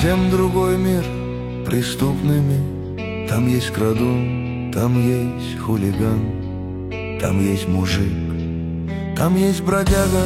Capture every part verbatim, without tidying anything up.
совсем другой мир преступными. Там есть крадун, там есть хулиган, там есть мужик, там есть бродяга.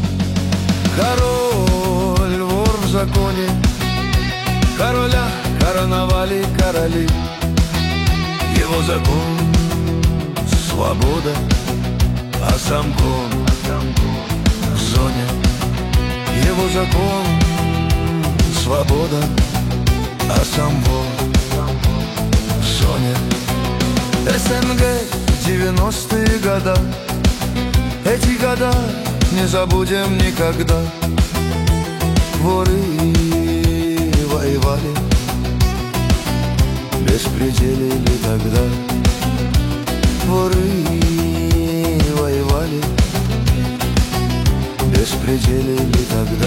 Король, вор в законе, короля короновали короли. Его закон — свобода, а сам кон в зоне. Его закон — свобода, а сам вор в зоне. СНГ, девяностые года, эти года не забудем никогда. Воры воевали, беспределили тогда. Воры воевали, беспределили тогда.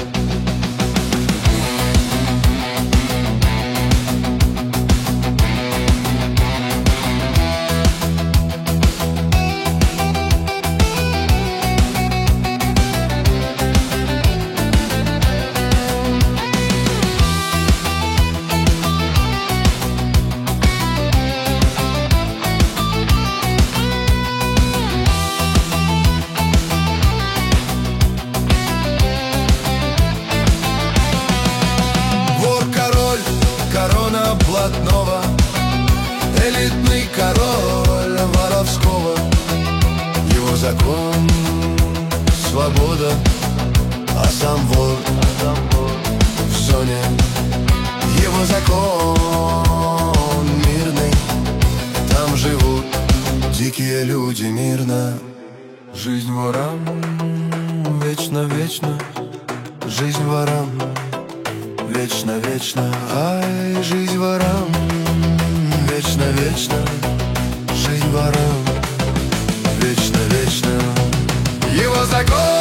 Блатного, элитный король воровского. Его закон — свобода, а сам вор в зоне. Его закон мирный, там живут дикие люди мирно. Жизнь ворам вечно-вечно, жизнь ворам вечно-вечно, ай, жизнь ворам вечно-вечно, жизнь ворам вечно-вечно. Его закон